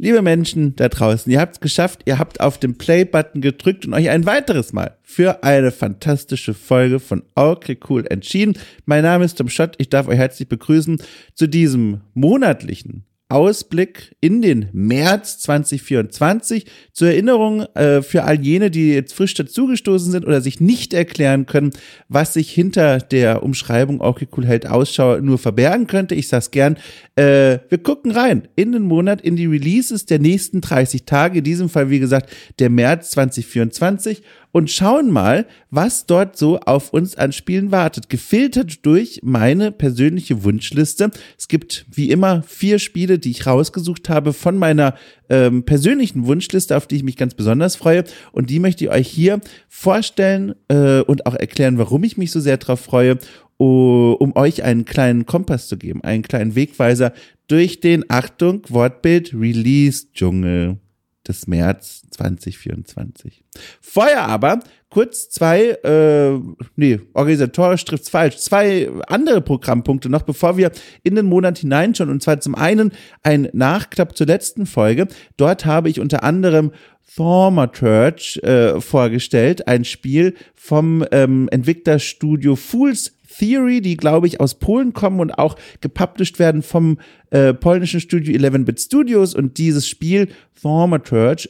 Liebe Menschen da draußen, ihr habt es geschafft, ihr habt auf den Play-Button gedrückt und euch ein weiteres Mal für eine fantastische Folge von Okay Cool entschieden. Mein Name ist Tom Schott, ich darf euch herzlich begrüßen zu diesem monatlichen Ausblick in den März 2024. Zur Erinnerung für all jene, die jetzt frisch dazugestoßen sind oder sich nicht erklären können, was sich hinter der Umschreibung Okay Cool hält Ausschau nur verbergen könnte. Ich sag's gern. Wir gucken rein in den Monat, in die Releases der nächsten 30 Tage, in diesem Fall wie gesagt der März 2024 und schauen mal, was dort so auf uns an Spielen wartet. Gefiltert durch meine persönliche Wunschliste. Es gibt wie immer 4 Spiele, die ich rausgesucht habe von meiner persönlichen Wunschliste, auf die ich mich ganz besonders freue. Und die möchte ich euch hier vorstellen und auch erklären, warum ich mich so sehr drauf freue, um euch einen kleinen Kompass zu geben, einen kleinen Wegweiser durch den, Achtung, Wortbild, Release-Dschungel des März 2024. Vorher aber kurz organisatorisch trifft's falsch, 2 andere Programmpunkte noch, bevor wir in den Monat hineinschauen. Und zwar zum einen ein Nachklapp zur letzten Folge. Dort habe ich unter anderem Thaumaturge vorgestellt, ein Spiel vom Entwicklerstudio Fool's Theory, die, glaube ich, aus Polen kommen und auch gepublished werden vom polnischen Studio 11-Bit Studios. Und dieses Spiel Thaumaturge,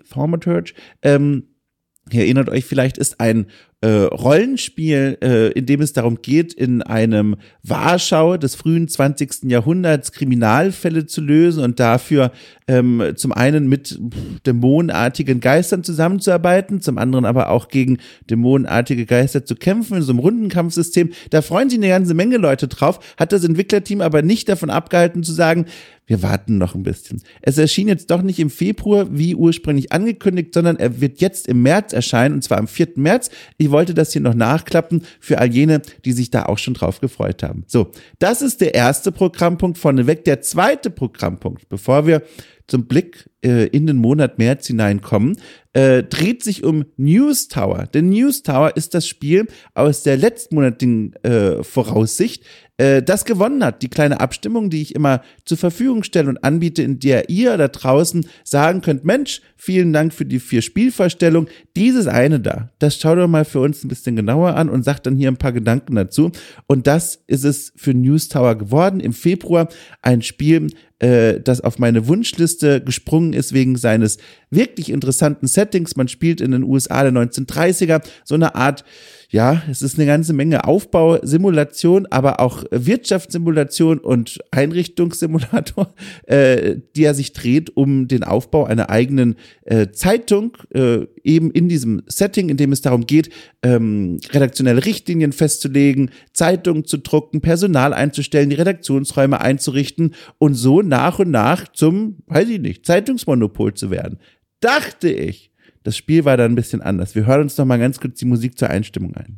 ihr erinnert euch vielleicht, ist ein Rollenspiel, in dem es darum geht, in einem Warschau des frühen 20. Jahrhunderts Kriminalfälle zu lösen und dafür zum einen mit dämonenartigen Geistern zusammenzuarbeiten, zum anderen aber auch gegen dämonenartige Geister zu kämpfen in so einem Rundenkampfsystem. Da freuen sich eine ganze Menge Leute drauf, hat das Entwicklerteam aber nicht davon abgehalten zu sagen, wir warten noch ein bisschen. Es erschien jetzt doch nicht im Februar, wie ursprünglich angekündigt, sondern er wird jetzt im März erscheinen, und zwar am 4. März. Ich wollte das hier noch nachklappen für all jene, die sich da auch schon drauf gefreut haben. So, das ist der erste Programmpunkt vorneweg. Der zweite Programmpunkt, bevor wir zum Blick in den Monat März hineinkommen, dreht sich um News Tower. Denn News Tower ist das Spiel aus der letztmonatigen Voraussicht, das gewonnen hat. Die kleine Abstimmung, die ich immer zur Verfügung stelle und anbiete, in der ihr da draußen sagen könnt, Mensch, vielen Dank für die 4 Spielvorstellungen. Dieses eine da, das schaut doch mal für uns ein bisschen genauer an und sagt dann hier ein paar Gedanken dazu. Und das ist es für News Tower geworden. Im Februar ein Spiel, das auf meine Wunschliste gesprungen ist wegen seines wirklich interessanten Settings. Man spielt in den USA der 1930er, so eine Art, ja, es ist eine ganze Menge Aufbausimulation, aber auch Wirtschaftssimulation und Einrichtungssimulator, die er sich dreht um den Aufbau einer eigenen Zeitung, eben in diesem Setting, in dem es darum geht, redaktionelle Richtlinien festzulegen, Zeitungen zu drucken, Personal einzustellen, die Redaktionsräume einzurichten und so nach und nach zum, weiß ich nicht, Zeitungsmonopol zu werden. Dachte ich. Das Spiel war dann ein bisschen anders. Wir hören uns noch mal ganz kurz die Musik zur Einstimmung ein.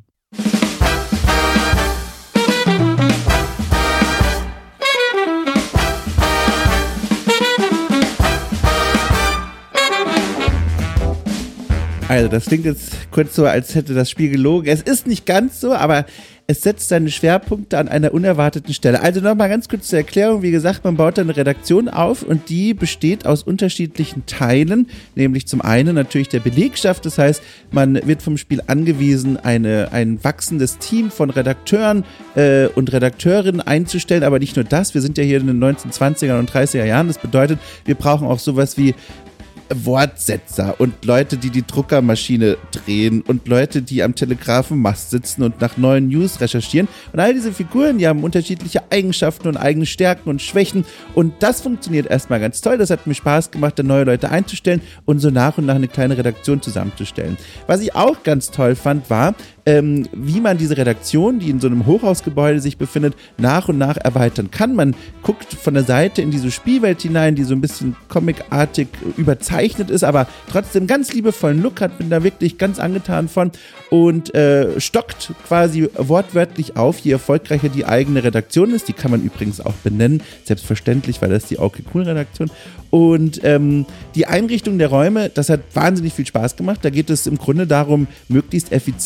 Also, das klingt jetzt kurz so, als hätte das Spiel gelogen. Es ist nicht ganz so, aber es setzt seine Schwerpunkte an einer unerwarteten Stelle. Also nochmal ganz kurz zur Erklärung. Wie gesagt, man baut da eine Redaktion auf und die besteht aus unterschiedlichen Teilen, nämlich zum einen natürlich der Belegschaft. Das heißt, man wird vom Spiel angewiesen, ein wachsendes Team von Redakteuren und Redakteurinnen einzustellen. Aber nicht nur das, wir sind ja hier in den 1920er und 30er Jahren. Das bedeutet, wir brauchen auch sowas wie Wortsetzer und Leute, die die Druckermaschine drehen und Leute, die am Telegrafenmast sitzen und nach neuen News recherchieren. Und all diese Figuren, die haben unterschiedliche Eigenschaften und eigene Stärken und Schwächen. Und das funktioniert erstmal ganz toll. Das hat mir Spaß gemacht, da neue Leute einzustellen und so nach und nach eine kleine Redaktion zusammenzustellen. Was ich auch ganz toll fand, war, wie man diese Redaktion, die in so einem Hochhausgebäude sich befindet, nach und nach erweitern kann. Man guckt von der Seite in diese Spielwelt hinein, die so ein bisschen comicartig überzeichnet ist, aber trotzdem ganz liebevollen Look hat, bin da wirklich ganz angetan von und stockt quasi wortwörtlich auf, je erfolgreicher die eigene Redaktion ist. Die kann man übrigens auch benennen, selbstverständlich, weil das ist die Okay Cool Redaktion. Und die Einrichtung der Räume, das hat wahnsinnig viel Spaß gemacht. Da geht es im Grunde darum, möglichst effizient den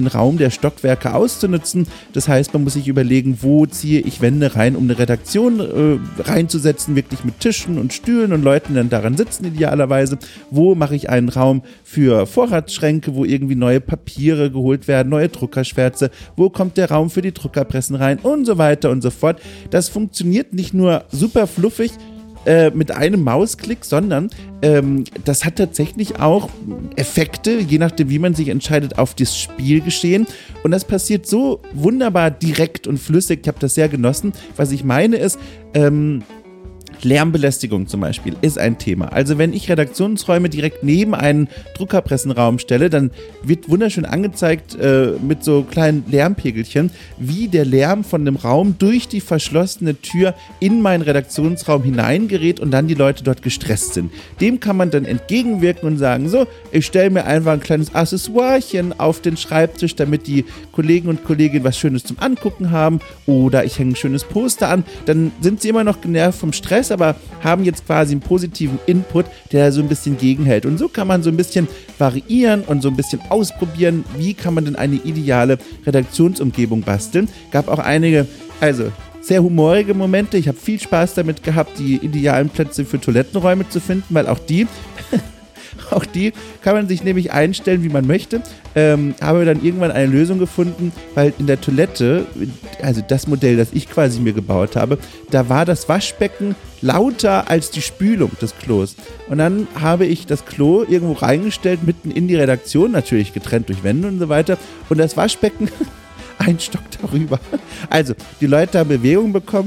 den Raum der Stockwerke auszunutzen. Das heißt, man muss sich überlegen, wo ziehe ich Wände rein, um eine Redaktion reinzusetzen, wirklich mit Tischen und Stühlen und Leuten, die dann daran sitzen idealerweise. Wo mache ich einen Raum für Vorratsschränke, wo irgendwie neue Papiere geholt werden, neue Druckerschwärze, wo kommt der Raum für die Druckerpressen rein und so weiter und so fort. Das funktioniert nicht nur super fluffig mit einem Mausklick, sondern das hat tatsächlich auch Effekte, je nachdem, wie man sich entscheidet, auf das Spielgeschehen. Und das passiert so wunderbar direkt und flüssig. Ich habe das sehr genossen. Was ich meine ist, Lärmbelästigung zum Beispiel ist ein Thema. Also wenn ich Redaktionsräume direkt neben einen Druckerpressenraum stelle, dann wird wunderschön angezeigt mit so kleinen Lärmpegelchen, wie der Lärm von dem Raum durch die verschlossene Tür in meinen Redaktionsraum hineingerät und dann die Leute dort gestresst sind. Dem kann man dann entgegenwirken und sagen, so, ich stelle mir einfach ein kleines Accessoirechen auf den Schreibtisch, damit die Kollegen und Kolleginnen was Schönes zum Angucken haben, oder ich hänge ein schönes Poster an. Dann sind sie immer noch genervt vom Stress, aber haben jetzt quasi einen positiven Input, der so ein bisschen gegenhält. Und so kann man so ein bisschen variieren und so ein bisschen ausprobieren, wie kann man denn eine ideale Redaktionsumgebung basteln. Gab auch einige, sehr humorige Momente. Ich habe viel Spaß damit gehabt, die idealen Plätze für Toilettenräume zu finden, weil auch die kann man sich nämlich einstellen, wie man möchte. Habe dann irgendwann eine Lösung gefunden, weil in der Toilette, also das Modell, das ich quasi mir gebaut habe, da war das Waschbecken lauter als die Spülung des Klos. Und dann habe ich das Klo irgendwo reingestellt, mitten in die Redaktion, natürlich getrennt durch Wände und so weiter. Und das Waschbecken ein Stock darüber. Also, die Leute haben Bewegung bekommen.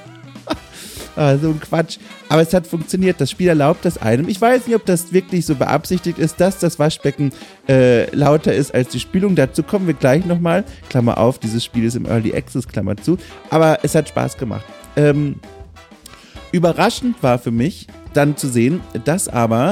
So ein Quatsch. Aber es hat funktioniert. Das Spiel erlaubt das einem. Ich weiß nicht, ob das wirklich so beabsichtigt ist, dass das Waschbecken lauter ist als die Spülung. Dazu kommen wir gleich nochmal. Klammer auf, dieses Spiel ist im Early Access, Klammer zu. Aber es hat Spaß gemacht. Überraschend war für mich dann zu sehen, dass aber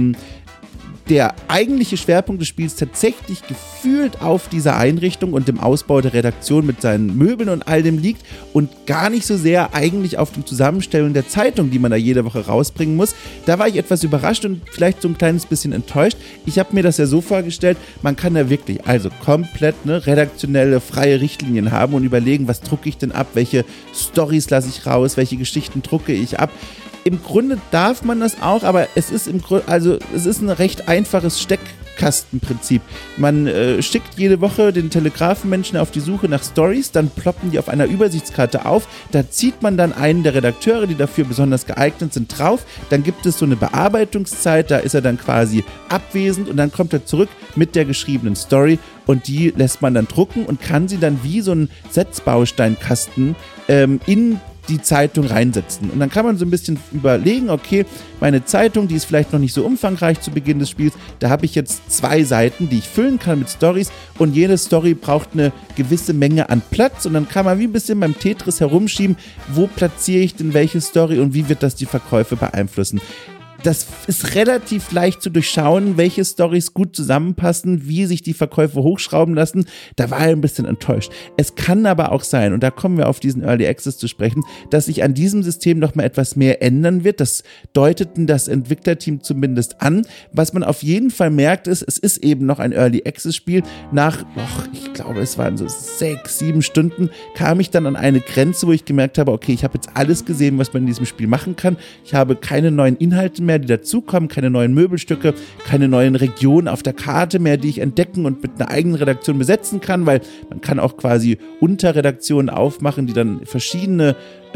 der eigentliche Schwerpunkt des Spiels tatsächlich gefühlt auf dieser Einrichtung und dem Ausbau der Redaktion mit seinen Möbeln und all dem liegt und gar nicht so sehr eigentlich auf dem Zusammenstellen der Zeitung, die man da jede Woche rausbringen muss. Da war ich etwas überrascht und vielleicht so ein kleines bisschen enttäuscht. Ich habe mir das ja so vorgestellt, man kann da wirklich komplett redaktionelle, freie Richtlinien haben und überlegen, was drucke ich denn ab, welche Storys lasse ich raus, welche Geschichten drucke ich ab. Im Grunde darf man das auch, aber es ist ein recht einfaches Steckkastenprinzip. Man schickt jede Woche den Telegrafenmenschen auf die Suche nach Stories, dann ploppen die auf einer Übersichtskarte auf, da zieht man dann einen der Redakteure, die dafür besonders geeignet sind, drauf, dann gibt es so eine Bearbeitungszeit, da ist er dann quasi abwesend und dann kommt er zurück mit der geschriebenen Story und die lässt man dann drucken und kann sie dann wie so ein Setzbausteinkasten in die Zeitung reinsetzen. Und dann kann man so ein bisschen überlegen, okay, meine Zeitung, die ist vielleicht noch nicht so umfangreich zu Beginn des Spiels, da habe ich jetzt 2 Seiten, die ich füllen kann mit Storys und jede Story braucht eine gewisse Menge an Platz und dann kann man wie ein bisschen beim Tetris herumschieben, wo platziere ich denn welche Story und wie wird das die Verkäufe beeinflussen. Das ist relativ leicht zu durchschauen, welche Storys gut zusammenpassen, wie sich die Verkäufe hochschrauben lassen. Da war er ein bisschen enttäuscht. Es kann aber auch sein, und da kommen wir auf diesen Early Access zu sprechen, dass sich an diesem System noch mal etwas mehr ändern wird. Das deuteten das Entwicklerteam zumindest an. Was man auf jeden Fall merkt ist, es ist eben noch ein Early Access Spiel. Nach, ich glaube, es waren so 6, 7 Stunden, kam ich dann an eine Grenze, wo ich gemerkt habe, okay, ich habe jetzt alles gesehen, was man in diesem Spiel machen kann. Ich habe keine neuen Inhalte mehr, die dazukommen, keine neuen Möbelstücke, keine neuen Regionen auf der Karte mehr, die ich entdecken und mit einer eigenen Redaktion besetzen kann, weil man kann auch quasi Unterredaktionen aufmachen, die dann verschiedene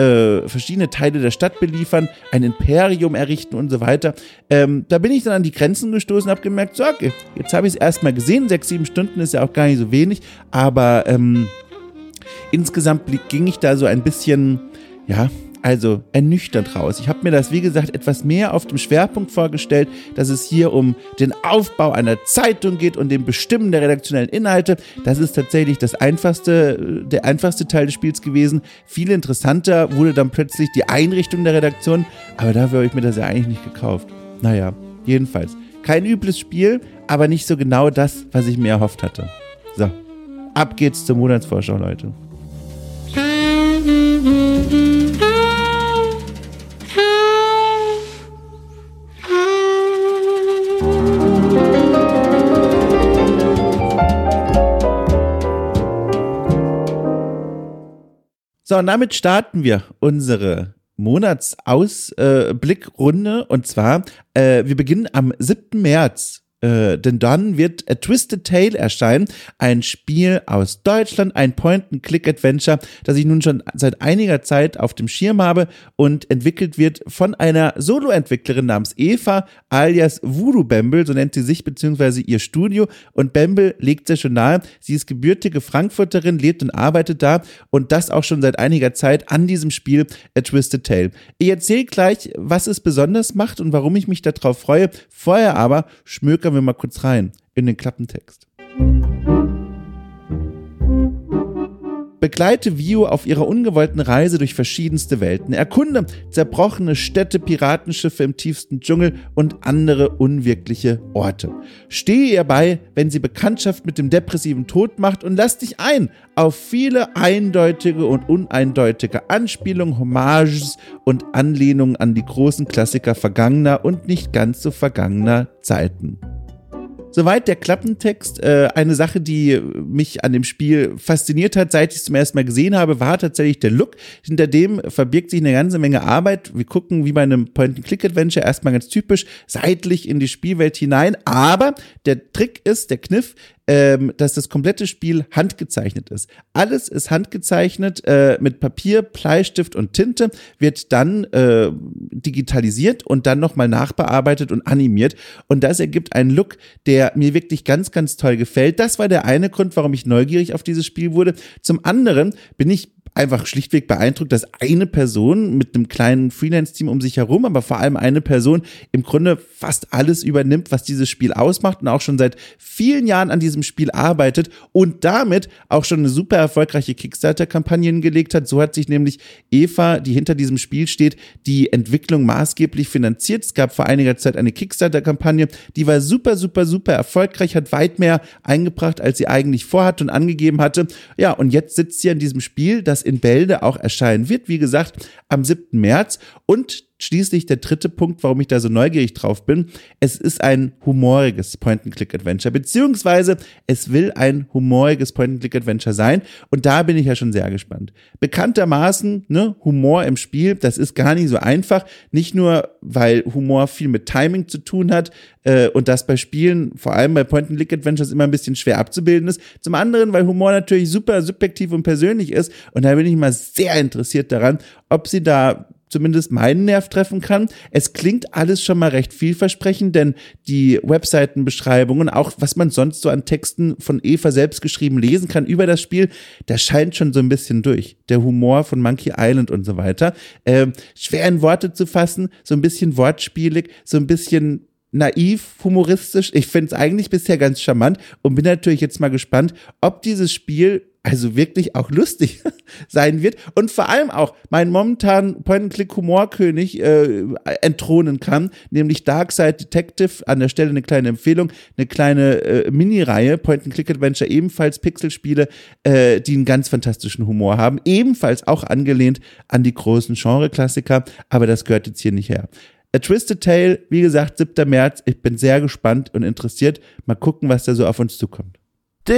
Teile der Stadt beliefern, ein Imperium errichten und so weiter. Da bin ich dann an die Grenzen gestoßen und habe gemerkt, so okay, jetzt habe ich es erstmal gesehen, 6, 7 Stunden ist ja auch gar nicht so wenig, aber insgesamt ging ich da so ein bisschen, ernüchtert raus. Ich habe mir das, wie gesagt, etwas mehr auf dem Schwerpunkt vorgestellt, dass es hier um den Aufbau einer Zeitung geht und dem Bestimmen der redaktionellen Inhalte. Das ist tatsächlich der einfachste Teil des Spiels gewesen. Viel interessanter wurde dann plötzlich die Einrichtung der Redaktion, aber dafür habe ich mir das ja eigentlich nicht gekauft. Naja, jedenfalls. Kein übles Spiel, aber nicht so genau das, was ich mir erhofft hatte. So, ab geht's zur Monatsvorschau, Leute. So, und damit starten wir unsere Monatsausblickrunde. Und zwar, wir beginnen am 7. März. Denn dann wird A Twisted Tale erscheinen, ein Spiel aus Deutschland, ein Point-and-Click-Adventure, das ich nun schon seit einiger Zeit auf dem Schirm habe und entwickelt wird von einer Solo-Entwicklerin namens Eva, alias Voodoo Bamble, so nennt sie sich beziehungsweise ihr Studio. Und Bamble legt sehr schon nahe, sie ist gebürtige Frankfurterin, lebt und arbeitet da und das auch schon seit einiger Zeit an diesem Spiel A Twisted Tale. Ich erzähle gleich, was es besonders macht und warum ich mich darauf freue. Vorher aber schmökern wir mal kurz rein in den Klappentext. Begleite Vio auf ihrer ungewollten Reise durch verschiedenste Welten. Erkunde zerbrochene Städte, Piratenschiffe im tiefsten Dschungel und andere unwirkliche Orte. Stehe ihr bei, wenn sie Bekanntschaft mit dem depressiven Tod macht und lass dich ein auf viele eindeutige und uneindeutige Anspielungen, Hommages und Anlehnungen an die großen Klassiker vergangener und nicht ganz so vergangener Zeiten. Soweit der Klappentext. Eine Sache, die mich an dem Spiel fasziniert hat, seit ich es zum ersten Mal gesehen habe, war tatsächlich der Look. Hinter dem verbirgt sich eine ganze Menge Arbeit. Wir gucken wie bei einem Point-and-Click-Adventure erstmal ganz typisch seitlich in die Spielwelt hinein. Aber der Trick ist, der Kniff, dass das komplette Spiel handgezeichnet ist. Alles ist handgezeichnet mit Papier, Bleistift und Tinte, wird dann digitalisiert und dann nochmal nachbearbeitet und animiert. Und das ergibt einen Look, der mir wirklich ganz, ganz toll gefällt. Das war der eine Grund, warum ich neugierig auf dieses Spiel wurde. Zum anderen bin ich einfach schlichtweg beeindruckt, dass eine Person mit einem kleinen Freelance-Team um sich herum, aber vor allem eine Person im Grunde fast alles übernimmt, was dieses Spiel ausmacht und auch schon seit vielen Jahren an diesem Spiel arbeitet und damit auch schon eine super erfolgreiche Kickstarter-Kampagne hingelegt hat. So hat sich nämlich Eva, die hinter diesem Spiel steht, die Entwicklung maßgeblich finanziert. Es gab vor einiger Zeit eine Kickstarter-Kampagne, die war super, super, super erfolgreich, hat weit mehr eingebracht, als sie eigentlich vorhatte und angegeben hatte. Ja, und jetzt sitzt sie an diesem Spiel, das in Bälde auch erscheinen wird, wie gesagt, am 7. März. Und schließlich der dritte Punkt, warum ich da so neugierig drauf bin. Es ist ein humoriges Point-and-Click-Adventure, beziehungsweise es will ein humoriges Point-and-Click-Adventure sein. Und da bin ich ja schon sehr gespannt. Bekanntermaßen, Humor im Spiel, das ist gar nicht so einfach. Nicht nur, weil Humor viel mit Timing zu tun hat und das bei Spielen, vor allem bei Point-and-Click-Adventures, immer ein bisschen schwer abzubilden ist. Zum anderen, weil Humor natürlich super subjektiv und persönlich ist. Und da bin ich mal sehr interessiert daran, ob sie da zumindest meinen Nerv treffen kann. Es klingt alles schon mal recht vielversprechend, denn die Webseitenbeschreibungen, auch was man sonst so an Texten von Eva selbst geschrieben lesen kann über das Spiel, das scheint schon so ein bisschen durch. Der Humor von Monkey Island und so weiter. Schwer in Worte zu fassen, so ein bisschen wortspielig, so ein bisschen naiv, humoristisch. Ich finde es eigentlich bisher ganz charmant und bin natürlich jetzt mal gespannt, ob dieses Spiel also wirklich auch lustig sein wird und vor allem auch meinen momentanen Point-and-Click-Humorkönig entthronen kann, nämlich Darkside Detective, an der Stelle eine kleine Empfehlung, eine kleine Mini-Reihe, Point-and-Click-Adventure, ebenfalls Pixelspiele, die einen ganz fantastischen Humor haben, ebenfalls auch angelehnt an die großen Genre-Klassiker, aber das gehört jetzt hier nicht her. A Twisted Tale, wie gesagt, 7. März, ich bin sehr gespannt und interessiert, mal gucken, was da so auf uns zukommt. So,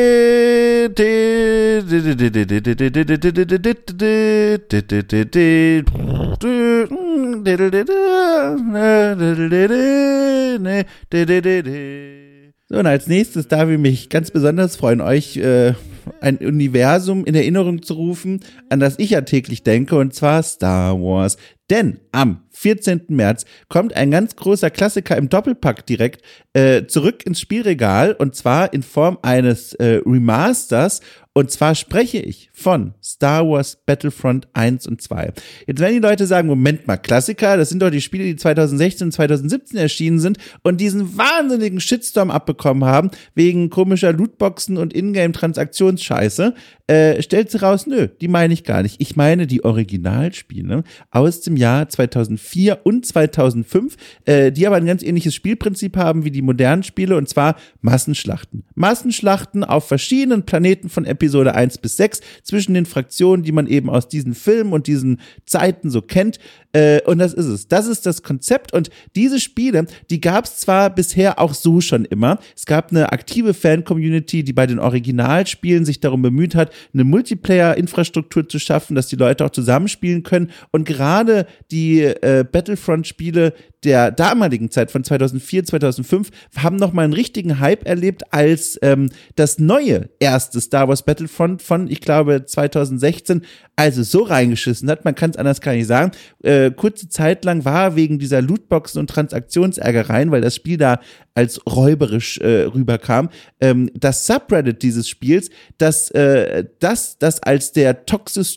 und als nächstes darf ich mich ganz besonders freuen, euch ein Universum in Erinnerung zu rufen, an das ich ja täglich denke, und zwar Star Wars. Denn am 14. März kommt ein ganz großer Klassiker im Doppelpack direkt zurück ins Spielregal, und zwar in Form eines Remasters. Und zwar spreche ich von Star Wars Battlefront 1 und 2. Jetzt werden die Leute sagen, Moment mal, Klassiker, das sind doch die Spiele, die 2016 und 2017 erschienen sind und diesen wahnsinnigen Shitstorm abbekommen haben, wegen komischer Lootboxen und Ingame-Transaktionsscheiße. Stellt sich raus, nö, die meine ich gar nicht. Ich meine die Originalspiele aus dem Jahr 2004 und 2005, die aber ein ganz ähnliches Spielprinzip haben wie die modernen Spiele, und zwar Massenschlachten. Massenschlachten auf verschiedenen Planeten von Episode 1 bis 6 zwischen den Fraktionen, die man eben aus diesen Filmen und diesen Zeiten so kennt. Und das ist es. Das ist das Konzept. Und diese Spiele, die gab es zwar bisher auch so schon immer. Es gab eine aktive Fan-Community, die bei den Originalspielen sich darum bemüht hat, eine Multiplayer-Infrastruktur zu schaffen, dass die Leute auch zusammenspielen können. Und gerade die Battlefront-Spiele der damaligen Zeit von 2004, 2005 haben nochmal einen richtigen Hype erlebt, als das neue erste Star Wars Battlefront von, ich glaube, 2016, also so reingeschissen hat, man kann es anders gar nicht sagen. Kurze Zeit lang war wegen dieser Lootboxen und Transaktionsärgereien, weil das Spiel da als räuberisch rüberkam, das Subreddit dieses Spiels, das als der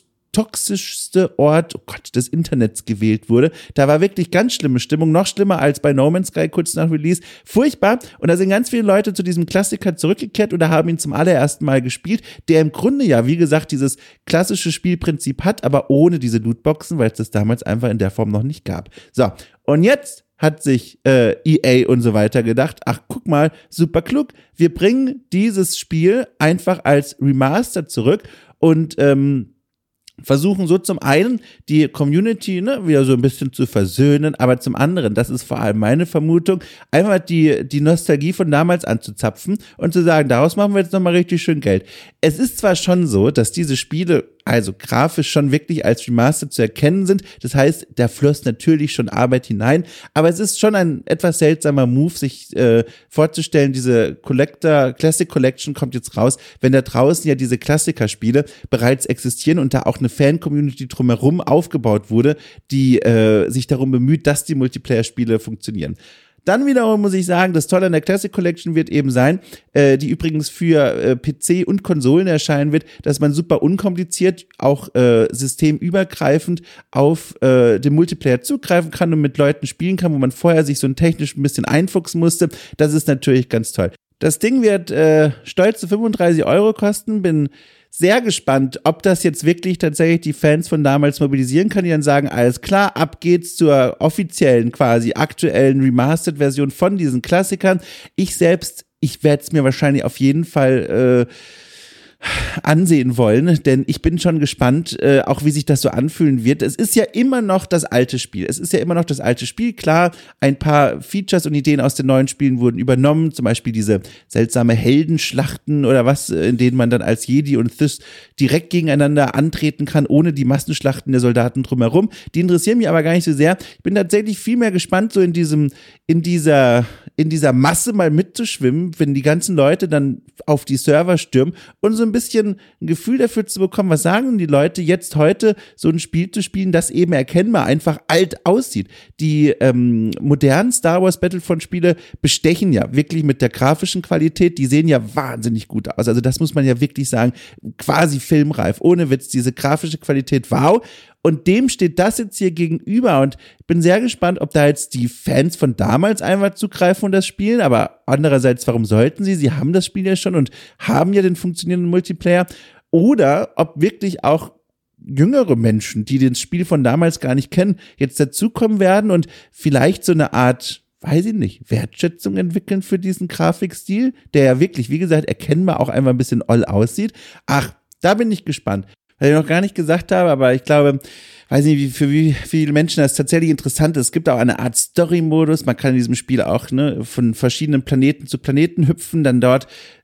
toxischste Ort, oh Gott, des Internets gewählt wurde. Da war wirklich ganz schlimme Stimmung, noch schlimmer als bei No Man's Sky kurz nach Release. Furchtbar. Und da sind ganz viele Leute zu diesem Klassiker zurückgekehrt oder haben ihn zum allerersten Mal gespielt, der im Grunde ja, wie gesagt, dieses klassische Spielprinzip hat, aber ohne diese Lootboxen, weil es das damals einfach in der Form noch nicht gab. So, und jetzt hat sich EA und so weiter gedacht, ach, guck mal, super klug, wir bringen dieses Spiel einfach als Remaster zurück und versuchen so zum einen die Community wieder so ein bisschen zu versöhnen, aber zum anderen, das ist vor allem meine Vermutung, einfach die Nostalgie von damals anzuzapfen und zu sagen, daraus machen wir jetzt nochmal richtig schön Geld. Es ist zwar schon so, dass diese Spiele also grafisch schon wirklich als Remaster zu erkennen sind. Das heißt, da floss natürlich schon Arbeit hinein. Aber es ist schon ein etwas seltsamer Move, sich vorzustellen, diese Classic Collection kommt jetzt raus, wenn da draußen ja diese Klassikerspiele bereits existieren und da auch eine Fan-Community drumherum aufgebaut wurde, die sich darum bemüht, dass die Multiplayer-Spiele funktionieren. Dann wiederum muss ich sagen, das Tolle an der Classic Collection wird eben sein, die übrigens für PC und Konsolen erscheinen wird, dass man super unkompliziert, auch systemübergreifend auf den Multiplayer zugreifen kann und mit Leuten spielen kann, wo man vorher sich so technisch ein bisschen einfuchsen musste. Das ist natürlich ganz toll. Das Ding wird stolze 35 € kosten, bin sehr gespannt, ob das jetzt wirklich tatsächlich die Fans von damals mobilisieren kann, die dann sagen, alles klar, ab geht's zur offiziellen, quasi aktuellen Remastered-Version von diesen Klassikern. Ich werde es mir wahrscheinlich auf jeden Fall ansehen wollen, denn ich bin schon gespannt, auch wie sich das so anfühlen wird. Es ist ja immer noch das alte Spiel. Klar, ein paar Features und Ideen aus den neuen Spielen wurden übernommen, zum Beispiel diese seltsame Heldenschlachten oder was, in denen man dann als Jedi und Sith direkt gegeneinander antreten kann, ohne die Massenschlachten der Soldaten drumherum. Die interessieren mich aber gar nicht so sehr. Ich bin tatsächlich viel mehr gespannt, so in dieser Masse mal mitzuschwimmen, wenn die ganzen Leute dann auf die Server stürmen und so ein bisschen ein Gefühl dafür zu bekommen, was sagen die Leute jetzt heute, so ein Spiel zu spielen, das eben erkennbar einfach alt aussieht. Die modernen Star Wars Battlefront-Spiele bestechen ja wirklich mit der grafischen Qualität, die sehen ja wahnsinnig gut aus. Also das muss man ja wirklich sagen, quasi filmreif, ohne Witz, diese grafische Qualität, wow. Und dem steht das jetzt hier gegenüber und ich bin sehr gespannt, ob da jetzt die Fans von damals einfach zugreifen und das spielen, aber andererseits, warum sollten sie? Sie haben das Spiel ja schon und haben ja den funktionierenden Multiplayer, oder ob wirklich auch jüngere Menschen, die das Spiel von damals gar nicht kennen, jetzt dazukommen werden und vielleicht so eine Art, weiß ich nicht, Wertschätzung entwickeln für diesen Grafikstil, der ja wirklich, wie gesagt, erkennbar auch einfach ein bisschen oll aussieht. Ach, da bin ich gespannt. Was ich noch gar nicht gesagt habe, aber ich glaube, weiß nicht, für wie viele Menschen das tatsächlich interessant ist. Es gibt auch eine Art Story-Modus. Man kann in diesem Spiel auch von verschiedenen Planeten zu Planeten hüpfen, dann dort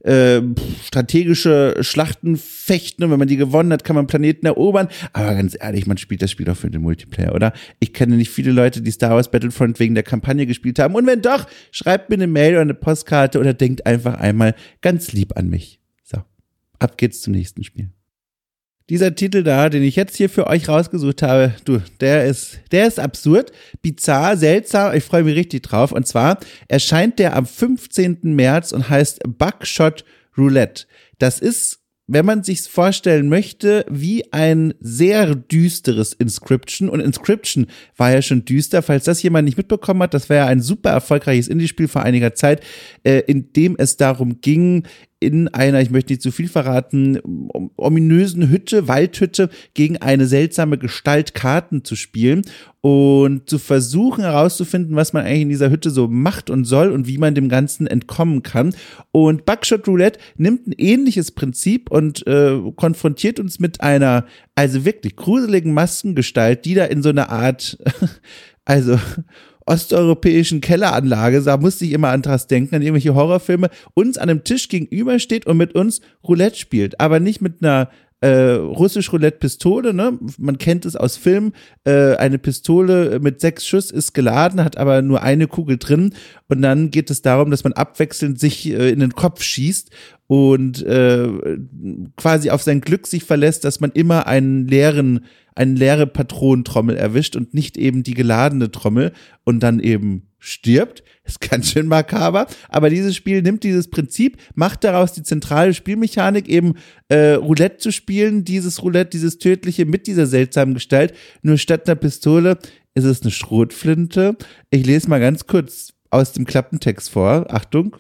strategische Schlachten fechten und wenn man die gewonnen hat, kann man Planeten erobern. Aber ganz ehrlich, man spielt das Spiel auch für den Multiplayer, oder? Ich kenne nicht viele Leute, die Star Wars Battlefront wegen der Kampagne gespielt haben. Und wenn doch, schreibt mir eine Mail oder eine Postkarte oder denkt einfach einmal ganz lieb an mich. So, ab geht's zum nächsten Spiel. Dieser Titel da, den ich jetzt hier für euch rausgesucht habe, der ist absurd, bizarr, seltsam, ich freue mich richtig drauf. Und zwar erscheint der am 15. März und heißt Buckshot Roulette. Das ist, wenn man sich's vorstellen möchte, wie ein sehr düsteres Inscryption. Und Inscryption war ja schon düster, falls das jemand nicht mitbekommen hat. Das war ja ein super erfolgreiches Indie-Spiel vor einiger Zeit, in dem es darum ging, in einer, ich möchte nicht zu viel verraten, ominösen Waldhütte gegen eine seltsame Gestalt Karten zu spielen und zu versuchen herauszufinden, was man eigentlich in dieser Hütte so macht und soll und wie man dem Ganzen entkommen kann. Und Buckshot Roulette nimmt ein ähnliches Prinzip und konfrontiert uns mit einer, also wirklich gruseligen Maskengestalt, die da in so einer Art, also osteuropäischen Kelleranlage, da musste ich immer an das denken, an irgendwelche Horrorfilme, uns an einem Tisch gegenüber steht und mit uns Roulette spielt, aber nicht mit einer Russisch-Roulette-Pistole, ne? Man kennt es aus Filmen, eine Pistole mit 6 Schuss ist geladen, hat aber nur eine Kugel drin und dann geht es darum, dass man abwechselnd sich in den Kopf schießt und quasi auf sein Glück sich verlässt, dass man immer eine leere Patronentrommel erwischt und nicht eben die geladene Trommel und dann eben stirbt. Ist ganz schön makaber, aber dieses Spiel nimmt dieses Prinzip, macht daraus die zentrale Spielmechanik, eben Roulette zu spielen, dieses Roulette, dieses tödliche mit dieser seltsamen Gestalt, nur statt einer Pistole ist es eine Schrotflinte. Ich lese mal ganz kurz aus dem Klappentext vor, Achtung.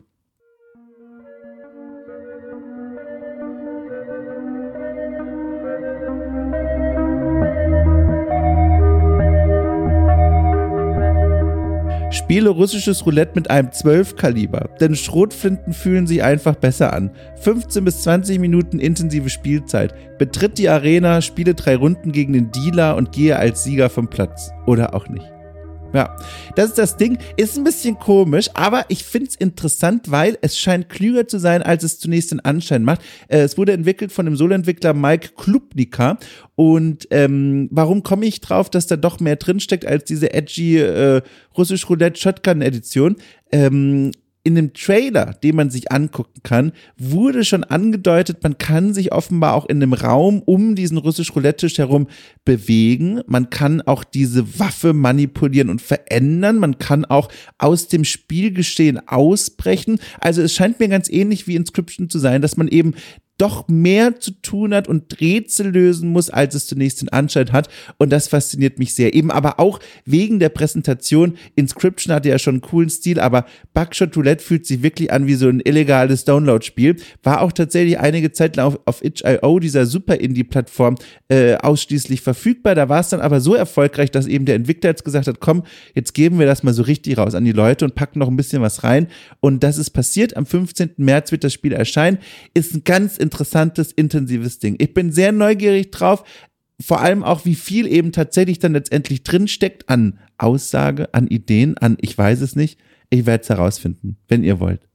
Spiele russisches Roulette mit einem 12-Kaliber, denn Schrotflinten fühlen sich einfach besser an. 15 bis 20 Minuten intensive Spielzeit. Betritt die Arena, spiele 3 Runden gegen den Dealer und gehe als Sieger vom Platz. Oder auch nicht. Ja, das ist das Ding. Ist ein bisschen komisch, aber ich finde es interessant, weil es scheint klüger zu sein, als es zunächst den Anschein macht. Es wurde entwickelt von dem Solo-Entwickler Mike Klubnica. Und warum komme ich drauf, dass da doch mehr drinsteckt als diese edgy Russisch Roulette Shotgun Edition? In dem Trailer, den man sich angucken kann, wurde schon angedeutet, man kann sich offenbar auch in einem Raum um diesen Russisch-Roulette-Tisch herum bewegen. Man kann auch diese Waffe manipulieren und verändern. Man kann auch aus dem Spielgeschehen ausbrechen. Also es scheint mir ganz ähnlich wie Inscryption zu sein, dass man eben doch mehr zu tun hat und Rätsel lösen muss, als es zunächst den Anschein hat. Und das fasziniert mich sehr. Eben aber auch wegen der Präsentation. Inscryption hatte ja schon einen coolen Stil, aber Buckshot Roulette fühlt sich wirklich an wie so ein illegales Download-Spiel. War auch tatsächlich einige Zeit lang auf itch.io, dieser Super-Indie-Plattform, ausschließlich verfügbar. Da war es dann aber so erfolgreich, dass eben der Entwickler jetzt gesagt hat, komm, jetzt geben wir das mal so richtig raus an die Leute und packen noch ein bisschen was rein. Und das ist passiert. Am 15. März wird das Spiel erscheinen. Ist ein ganz interessantes, intensives Ding. Ich bin sehr neugierig drauf, vor allem auch, wie viel eben tatsächlich dann letztendlich drinsteckt an Aussage, an Ideen, an ich weiß es nicht. Ich werde es herausfinden, wenn ihr wollt.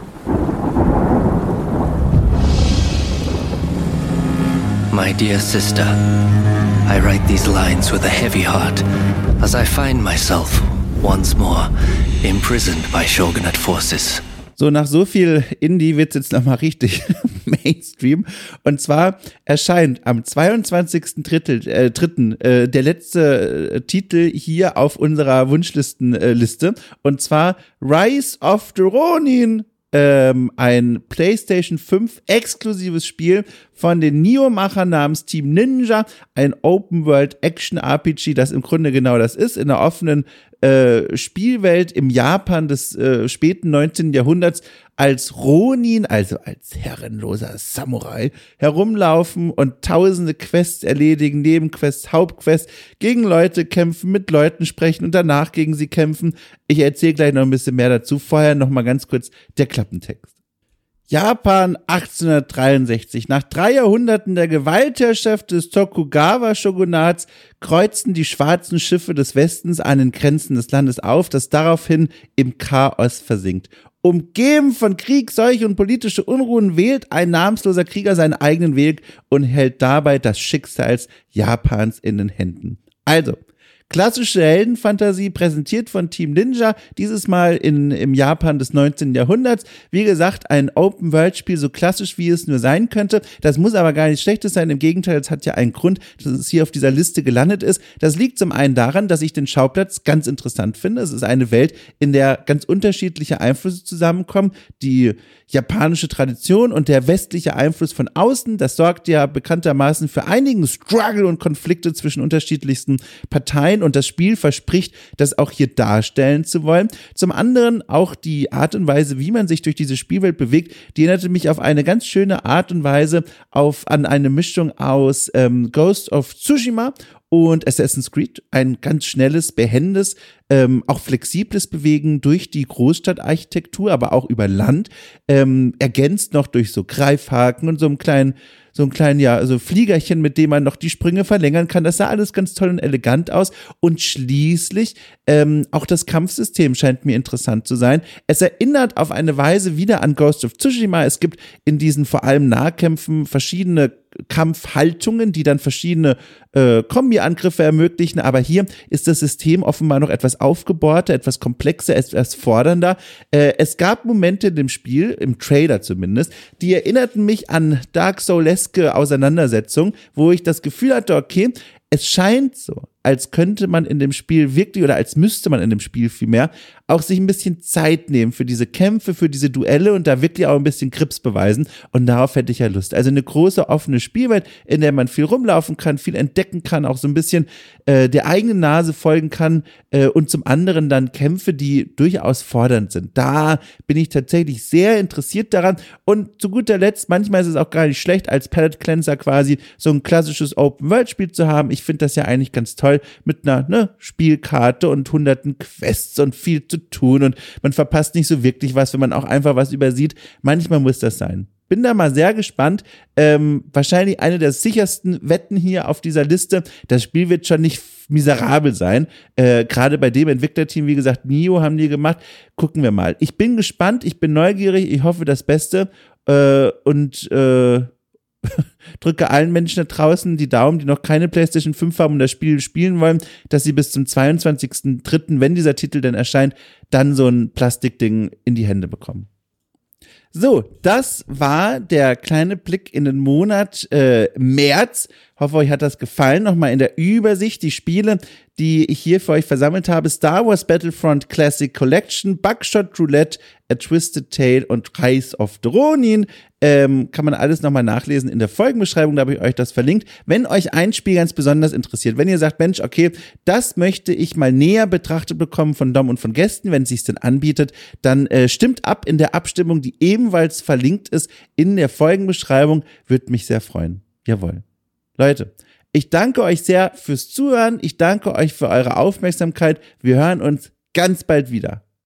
My dear sister, I write these lines with a heavy heart as I find myself once more imprisoned by shogunate forces. So, nach so viel Indie wird's jetzt nochmal richtig Mainstream. Und zwar erscheint am 22.3. Der letzte Titel hier auf unserer Wunschlistenliste. Und zwar Rise of the Ronin. Ein PlayStation 5 exklusives Spiel von den Nioh-Machern namens Team Ninja, ein Open-World-Action-RPG, das im Grunde genau das ist, in einer offenen Spielwelt im Japan des späten 19. Jahrhunderts als Ronin, also als herrenloser Samurai, herumlaufen und tausende Quests erledigen, Nebenquests, Hauptquests, gegen Leute kämpfen, mit Leuten sprechen und danach gegen sie kämpfen. Ich erzähle gleich noch ein bisschen mehr dazu. Vorher noch mal ganz kurz der Klappentext. Japan 1863. Nach 3 Jahrhunderten der Gewaltherrschaft des Tokugawa-Shogunats kreuzten die schwarzen Schiffe des Westens an den Grenzen des Landes auf, das daraufhin im Chaos versinkt. Umgeben von Krieg, Seuche und politische Unruhen wählt ein namensloser Krieger seinen eigenen Weg und hält dabei das Schicksal Japans in den Händen. Also, klassische Heldenfantasie, präsentiert von Team Ninja, dieses Mal im Japan des 19. Jahrhunderts. Wie gesagt, ein Open-World-Spiel, so klassisch wie es nur sein könnte. Das muss aber gar nichts Schlechtes sein. Im Gegenteil, es hat ja einen Grund, dass es hier auf dieser Liste gelandet ist. Das liegt zum einen daran, dass ich den Schauplatz ganz interessant finde. Es ist eine Welt, in der ganz unterschiedliche Einflüsse zusammenkommen. Die japanische Tradition und der westliche Einfluss von außen, das sorgt ja bekanntermaßen für einigen Struggle und Konflikte zwischen unterschiedlichsten Parteien und das Spiel verspricht, das auch hier darstellen zu wollen. Zum anderen auch die Art und Weise, wie man sich durch diese Spielwelt bewegt, die erinnerte mich auf eine ganz schöne Art und Weise an eine Mischung aus Ghost of Tsushima und Assassin's Creed, ein ganz schnelles, behendes auch flexibles Bewegen durch die Großstadtarchitektur, aber auch über Land, ergänzt noch durch so Greifhaken und so einen kleinen, ja, so Fliegerchen, mit dem man noch die Sprünge verlängern kann. Das sah alles ganz toll und elegant aus. Und schließlich auch das Kampfsystem scheint mir interessant zu sein. Es erinnert auf eine Weise wieder an Ghost of Tsushima. Es gibt in diesen vor allem Nahkämpfen verschiedene Kampfhaltungen, die dann verschiedene Kombi-Angriffe ermöglichen, aber hier ist das System offenbar noch etwas aufgebohrter, etwas komplexer, etwas fordernder. Es gab Momente in dem Spiel, im Trailer zumindest, die erinnerten mich an Dark Souls-eske Auseinandersetzungen, wo ich das Gefühl hatte, okay, es scheint so, als könnte man in dem Spiel wirklich, oder als müsste man in dem Spiel vielmehr, auch sich ein bisschen Zeit nehmen für diese Kämpfe, für diese Duelle und da wirklich auch ein bisschen Grips beweisen. Und darauf hätte ich ja Lust. Also eine große offene Spielwelt, in der man viel rumlaufen kann, viel entdecken kann, auch so ein bisschen der eigenen Nase folgen kann und zum anderen dann Kämpfe, die durchaus fordernd sind. Da bin ich tatsächlich sehr interessiert daran. Und zu guter Letzt, manchmal ist es auch gar nicht schlecht, als Palette Cleanser quasi so ein klassisches Open-World-Spiel zu haben. Ich finde das ja eigentlich ganz toll mit einer Spielkarte und hunderten Quests und viel zu tun und man verpasst nicht so wirklich was, wenn man auch einfach was übersieht. Manchmal muss das sein. Bin da mal sehr gespannt. Wahrscheinlich eine der sichersten Wetten hier auf dieser Liste. Das Spiel wird schon nicht miserabel sein. Gerade bei dem Entwicklerteam, wie gesagt, Nioh haben die gemacht. Gucken wir mal. Ich bin gespannt, ich bin neugierig, ich hoffe das Beste und drücke allen Menschen da draußen die Daumen, die noch keine PlayStation 5 haben und das Spiel spielen wollen, dass sie bis zum 22.03., wenn dieser Titel denn erscheint, dann so ein Plastikding in die Hände bekommen. So, das war der kleine Blick in den Monat März. Hoffe, euch hat das gefallen. Nochmal in der Übersicht die Spiele, die ich hier für euch versammelt habe. Star Wars Battlefront Classic Collection, Buckshot Roulette, A Twisted Tale und Rise of the Ronin. Kann man alles nochmal nachlesen in der Folgenbeschreibung, da habe ich euch das verlinkt. Wenn euch ein Spiel ganz besonders interessiert, wenn ihr sagt, Mensch, okay, das möchte ich mal näher betrachtet bekommen von Dom und von Gästen, wenn es sich denn anbietet, dann stimmt ab in der Abstimmung, die ebenfalls verlinkt ist in der Folgenbeschreibung. Würde mich sehr freuen. Jawohl. Leute, ich danke euch sehr fürs Zuhören. Ich danke euch für eure Aufmerksamkeit. Wir hören uns ganz bald wieder.